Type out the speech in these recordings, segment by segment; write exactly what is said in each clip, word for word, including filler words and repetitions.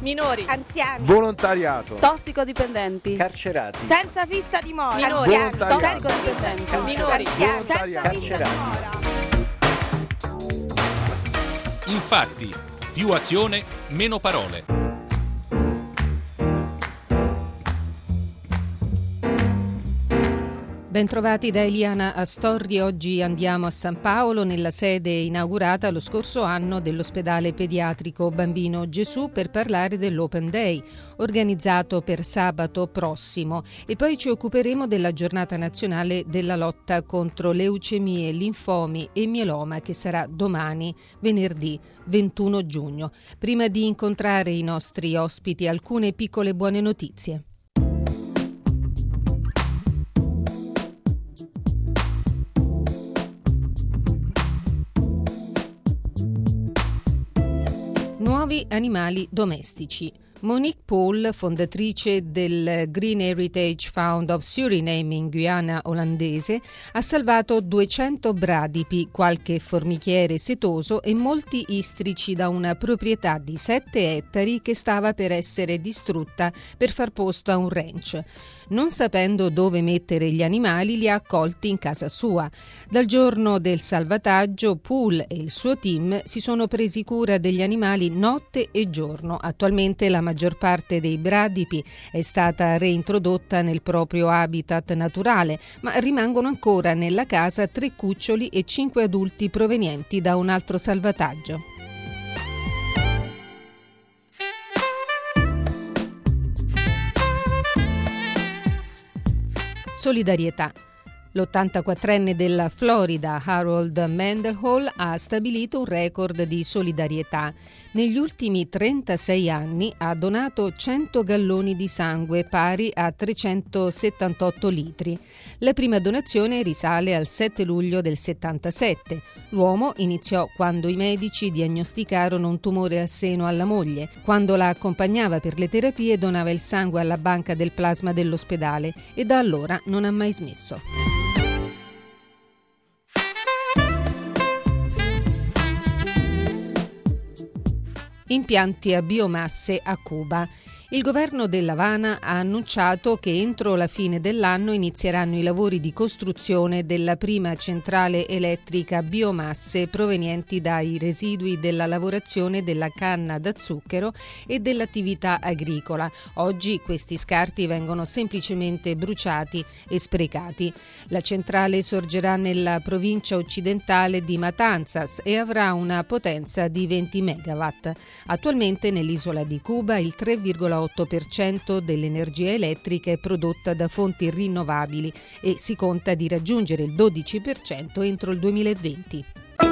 minori, anziani, volontariato, tossicodipendenti, carcerati, senza fissa dimora, minori, volontariato, tossicodipendenti, minori, anziani, senza carcerati. fissa dimora. Infatti, più azione, meno parole. Bentrovati da Eliana Astorri. Oggi andiamo a San Paolo, nella sede inaugurata lo scorso anno dell'ospedale pediatrico Bambino Gesù, per parlare dell'Open Day, organizzato per sabato prossimo. E poi ci occuperemo della giornata nazionale della lotta contro leucemie, linfomi e mieloma, che sarà domani, venerdì ventuno giugno. Prima di incontrare i nostri ospiti, alcune piccole buone notizie. Nuovi animali domestici. Monique Paul, fondatrice del Green Heritage Fund of Suriname in Guyana olandese, ha salvato duecento bradipi, qualche formichiere setoso e molti istrici da una proprietà di sette ettari che stava per essere distrutta per far posto a un ranch. Non sapendo dove mettere gli animali, li ha accolti in casa sua. Dal giorno del salvataggio, Poole e il suo team si sono presi cura degli animali notte e giorno. Attualmente la maggior parte dei bradipi è stata reintrodotta nel proprio habitat naturale, ma rimangono ancora nella casa tre cuccioli e cinque adulti provenienti da un altro salvataggio. Solidarietà. L'ottantaquattrenne della Florida, Harold Mendenhall, ha stabilito un record di solidarietà. Negli ultimi trentasei anni ha donato cento galloni di sangue, pari a trecentosettantotto litri. La prima donazione risale al sette luglio del settantasette. L'uomo iniziò quando i medici diagnosticarono un tumore al seno alla moglie. Quando la accompagnava per le terapie, donava il sangue alla banca del plasma dell'ospedale e da allora non ha mai smesso. Impianti a biomasse a Cuba. Il governo dell'Havana ha annunciato che entro la fine dell'anno inizieranno i lavori di costruzione della prima centrale elettrica a biomasse provenienti dai residui della lavorazione della canna da zucchero e dell'attività agricola. Oggi questi scarti vengono semplicemente bruciati e sprecati. La centrale sorgerà nella provincia occidentale di Matanzas e avrà una potenza di venti megawatt. Attualmente nell'isola di Cuba il tre virgola otto per cento dell'energia elettrica è prodotta da fonti rinnovabili e si conta di raggiungere il dodici per cento entro il duemilaventi.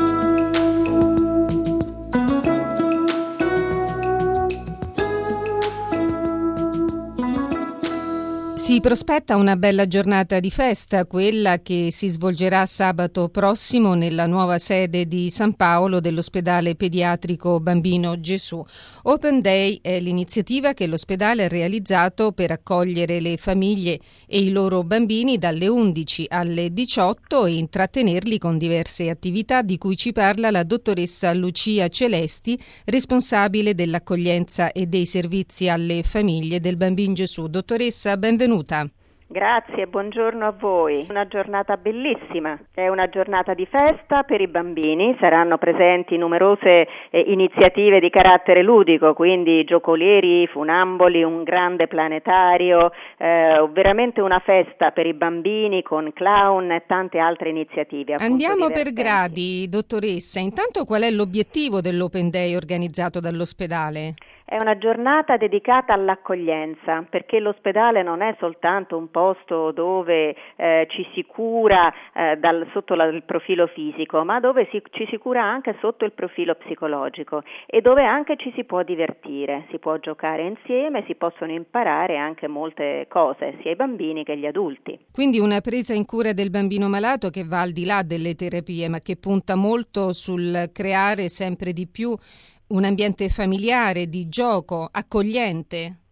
Si prospetta una bella giornata di festa, quella che si svolgerà sabato prossimo nella nuova sede di San Paolo dell'ospedale pediatrico Bambino Gesù. Open Day è l'iniziativa che l'ospedale ha realizzato per accogliere le famiglie e i loro bambini dalle undici alle diciotto e intrattenerli con diverse attività di cui ci parla la dottoressa Lucia Celesti, responsabile dell'accoglienza e dei servizi alle famiglie del Bambino Gesù. Dottoressa, benvenuta. Grazie, buongiorno a voi. Una giornata bellissima, è una giornata di festa per i bambini, saranno presenti numerose eh, iniziative di carattere ludico, quindi giocolieri, funamboli, un grande planetario, eh, veramente una festa per i bambini con clown e tante altre iniziative. Andiamo per gradi, dottoressa. Intanto qual è l'obiettivo dell'Open Day organizzato dall'ospedale? È una giornata dedicata all'accoglienza, perché l'ospedale non è soltanto un posto dove eh, ci si cura eh, dal, sotto la, il profilo fisico, ma dove si, ci si cura anche sotto il profilo psicologico e dove anche ci si può divertire, si può giocare insieme, si possono imparare anche molte cose, sia i bambini che gli adulti. Quindi una presa in cura del bambino malato che va al di là delle terapie, ma che punta molto sul creare sempre di più un ambiente familiare, di gioco, accogliente.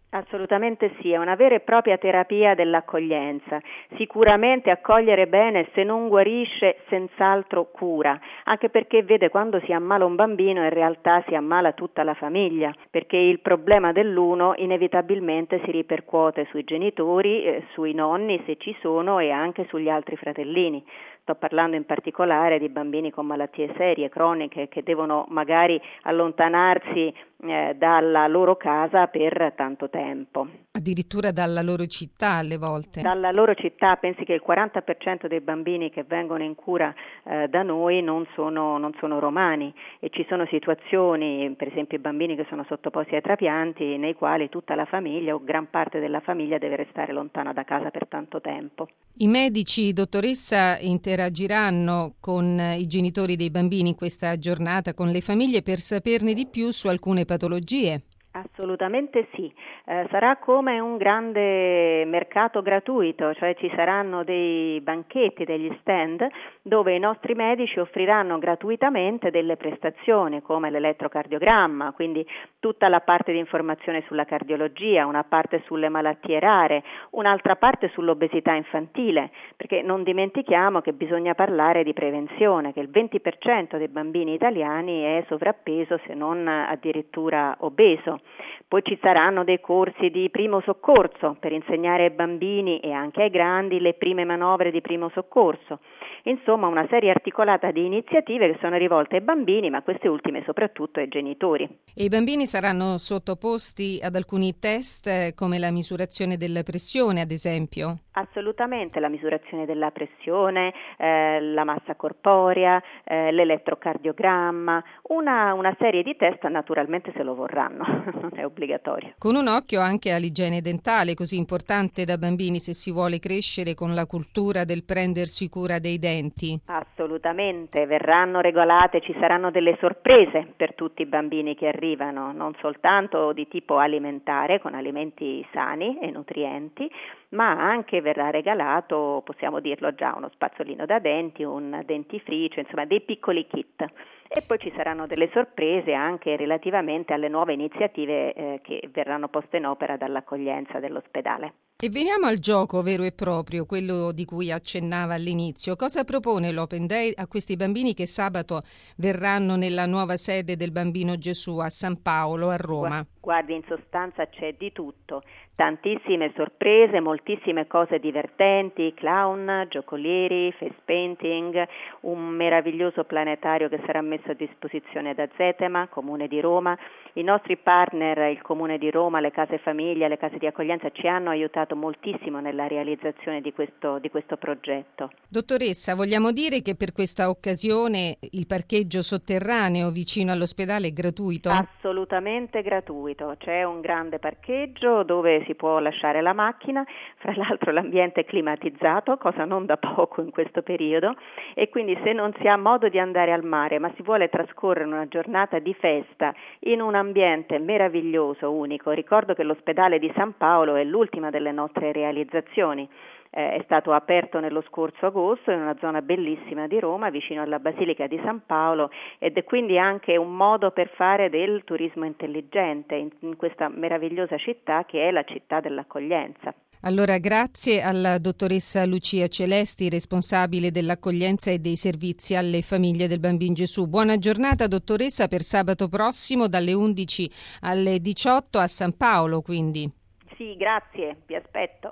Assolutamente sì, è una vera e propria terapia dell'accoglienza. Sicuramente accogliere bene, se non guarisce, senz'altro cura, anche perché vede, quando si ammala un bambino in realtà si ammala tutta la famiglia, perché il problema dell'uno inevitabilmente si ripercuote sui genitori, eh, sui nonni se ci sono e anche sugli altri fratellini. Sto parlando in particolare di bambini con malattie serie, croniche, che devono magari allontanarsi eh, dalla loro casa per tanto tempo. Addirittura dalla loro città alle volte. Dalla loro città, pensi che il quaranta per cento dei bambini che vengono in cura eh, da noi non sono, non sono romani, e ci sono situazioni, per esempio i bambini che sono sottoposti ai trapianti, nei quali tutta la famiglia o gran parte della famiglia deve restare lontana da casa per tanto tempo. I medici, dottoressa, interagiranno con i genitori dei bambini in questa giornata, con le famiglie, per saperne di più su alcune patologie. Assolutamente sì, eh, sarà come un grande mercato gratuito, cioè ci saranno dei banchetti, degli stand dove i nostri medici offriranno gratuitamente delle prestazioni come l'elettrocardiogramma, quindi tutta la parte di informazione sulla cardiologia, una parte sulle malattie rare, un'altra parte sull'obesità infantile, perché non dimentichiamo che bisogna parlare di prevenzione, che il venti per cento dei bambini italiani è sovrappeso, se non addirittura obeso. Poi ci saranno dei corsi di primo soccorso per insegnare ai bambini e anche ai grandi le prime manovre di primo soccorso. Insomma, una serie articolata di iniziative che sono rivolte ai bambini, ma queste ultime soprattutto ai genitori. E i bambini saranno sottoposti ad alcuni test, come la misurazione della pressione, ad esempio? Assolutamente, la misurazione della pressione, eh, la massa corporea, eh, l'elettrocardiogramma, una, una serie di test, naturalmente se lo vorranno, non è obbligatorio. Con un occhio anche all'igiene dentale, così importante da bambini se si vuole crescere con la cultura del prendersi cura dei denti. Assolutamente, verranno regolate, ci saranno delle sorprese per tutti i bambini che arrivano, non soltanto di tipo alimentare, con alimenti sani e nutrienti, ma anche verrà regalato, possiamo dirlo già, uno spazzolino da denti, un dentifricio, insomma dei piccoli kit. E poi ci saranno delle sorprese anche relativamente alle nuove iniziative eh, che verranno poste in opera dall'accoglienza dell'ospedale. E veniamo al gioco vero e proprio, quello di cui accennava all'inizio. Cosa propone l'Open Day a questi bambini che sabato verranno nella nuova sede del Bambino Gesù a San Paolo, a Roma? Guardi, in sostanza c'è di tutto, tantissime sorprese, moltissime cose divertenti, clown, giocolieri, face painting, un meraviglioso planetario che sarà messo a disposizione da Zetema, Comune di Roma. I nostri partner, il Comune di Roma, le case famiglia, le case di accoglienza, ci hanno aiutato moltissimo nella realizzazione di questo, di questo progetto. Dottoressa, vogliamo dire che per questa occasione il parcheggio sotterraneo vicino all'ospedale è gratuito? Assolutamente gratuito. C'è un grande parcheggio dove si può lasciare la macchina, fra l'altro l'ambiente è climatizzato, cosa non da poco in questo periodo, e quindi se non si ha modo di andare al mare ma si vuole trascorrere una giornata di festa in un ambiente meraviglioso, unico, ricordo che l'ospedale di San Paolo è l'ultima delle nostre realizzazioni. Eh, è stato aperto nello scorso agosto in una zona bellissima di Roma, vicino alla Basilica di San Paolo, ed è quindi anche un modo per fare del turismo intelligente in, in questa meravigliosa città che è la città dell'accoglienza. Allora, grazie alla dottoressa Lucia Celesti, responsabile dell'accoglienza e dei servizi alle famiglie del Bambino Gesù. Buona giornata, dottoressa, per sabato prossimo dalle undici alle diciotto a San Paolo, quindi. Sì, grazie, vi aspetto.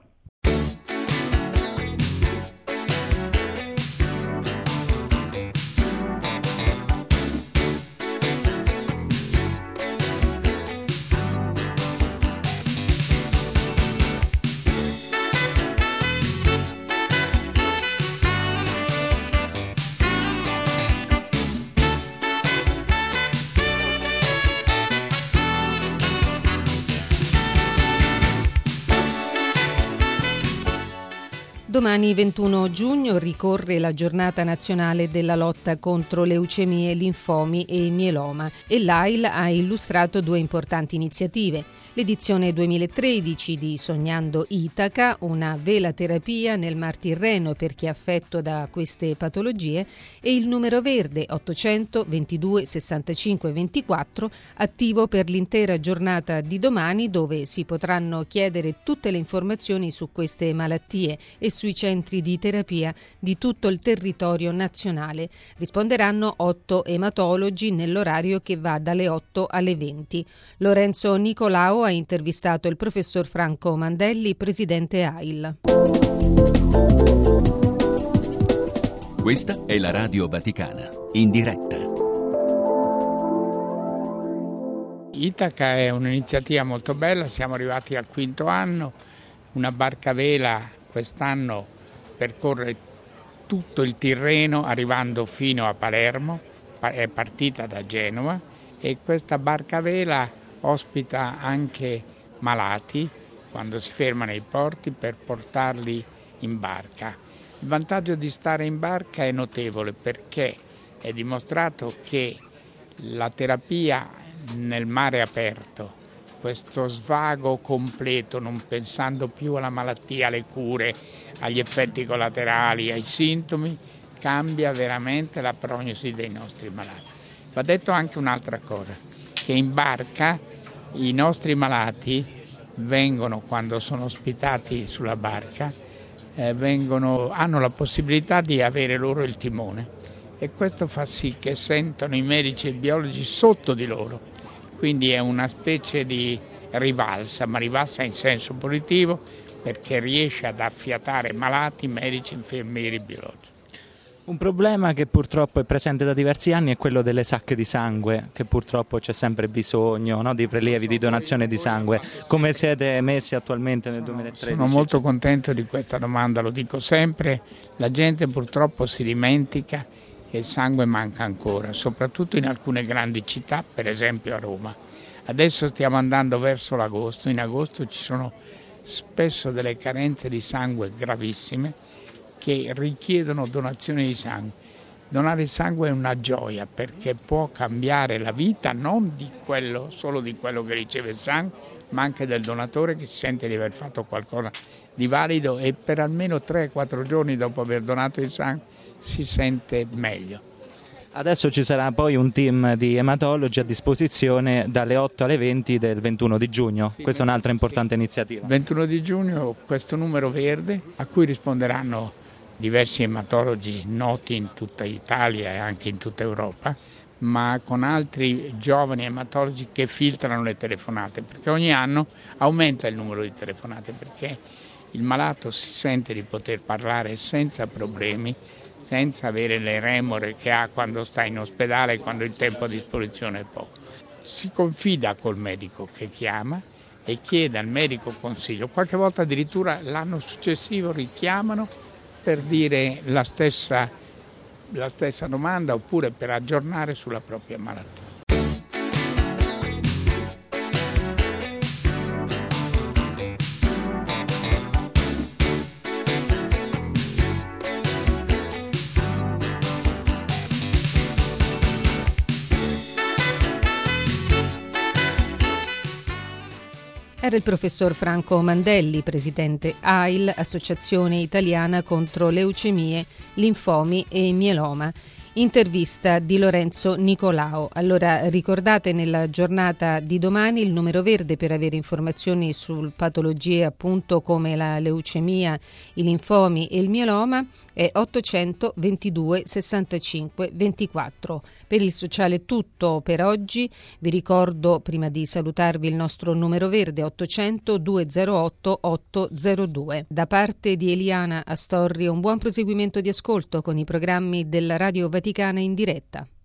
Domani ventuno giugno ricorre la giornata nazionale della lotta contro leucemie, linfomi e mieloma e l'A I L ha illustrato due importanti iniziative. L'edizione duemilatredici di Sognando Itaca, una velaterapia nel Mar Tirreno per chi è affetto da queste patologie, e il numero verde ottocento ventidue sessantacinque ventiquattro, attivo per l'intera giornata di domani, dove si potranno chiedere tutte le informazioni su queste malattie e sui centri di terapia di tutto il territorio nazionale. Risponderanno otto ematologi nell'orario che va dalle otto alle venti. Lorenzo Nicolao ha intervistato il professor Franco Mandelli, presidente A I L. Questa è la Radio Vaticana, in diretta. Itaca è un'iniziativa molto bella, siamo arrivati al quinto anno, una barca vela quest'anno percorre tutto il Tirreno arrivando fino a Palermo, è partita da Genova e questa barca vela ospita anche malati quando si fermano ai porti per portarli in barca. Il vantaggio di stare in barca è notevole perché è dimostrato che la terapia nel mare aperto, questo svago completo, non pensando più alla malattia, alle cure, agli effetti collaterali, ai sintomi, cambia veramente la prognosi dei nostri malati. Va detto anche un'altra cosa, che in barca i nostri malati vengono, quando sono ospitati sulla barca, eh, vengono, hanno la possibilità di avere loro il timone e questo fa sì che sentono i medici e i biologi sotto di loro, quindi è una specie di rivalsa, ma rivalsa in senso positivo perché riesce ad affiatare malati, medici, infermieri, biologi. Un problema che purtroppo è presente da diversi anni è quello delle sacche di sangue, che purtroppo c'è sempre bisogno, no, di prelievi, di donazione di sangue. Come siete messi attualmente nel duemilatredici? Sono molto contento di questa domanda, lo dico sempre, la gente purtroppo si dimentica che il sangue manca ancora, soprattutto in alcune grandi città, per esempio a Roma. Adesso stiamo andando verso l'agosto, in agosto ci sono spesso delle carenze di sangue gravissime che richiedono donazioni di sangue. Donare sangue è una gioia perché può cambiare la vita non di quello, solo di quello che riceve il sangue, ma anche del donatore che si sente di aver fatto qualcosa di valido e per almeno tre quattro giorni dopo aver donato il sangue si sente meglio. Adesso ci sarà poi un team di ematologi a disposizione dalle otto alle venti del ventuno di giugno. Sì, questa è un'altra importante sì. iniziativa. ventuno di giugno questo numero verde a cui risponderanno diversi ematologi noti in tutta Italia e anche in tutta Europa, ma con altri giovani ematologi che filtrano le telefonate, perché ogni anno aumenta il numero di telefonate, perché il malato si sente di poter parlare senza problemi, senza avere le remore che ha quando sta in ospedale, quando il tempo a disposizione è poco. Si confida col medico che chiama e chiede al medico consiglio, qualche volta addirittura l'anno successivo richiamano per dire la stessa, la stessa domanda oppure per aggiornare sulla propria malattia. Era il professor Franco Mandelli, presidente A I L, Associazione Italiana contro Leucemie, Linfomi e Mieloma. Intervista di Lorenzo Nicolao. Allora ricordate nella giornata di domani il numero verde per avere informazioni su patologie appunto come la leucemia, i linfomi e il mieloma è ottocento ventidue sessantacinque ventiquattro. Per il sociale tutto per oggi. Vi ricordo prima di salutarvi il nostro numero verde ottocento duecentotto ottocentodue. Da parte di Eliana Astorri un buon proseguimento di ascolto con i programmi della Radio Vaticana in diretta.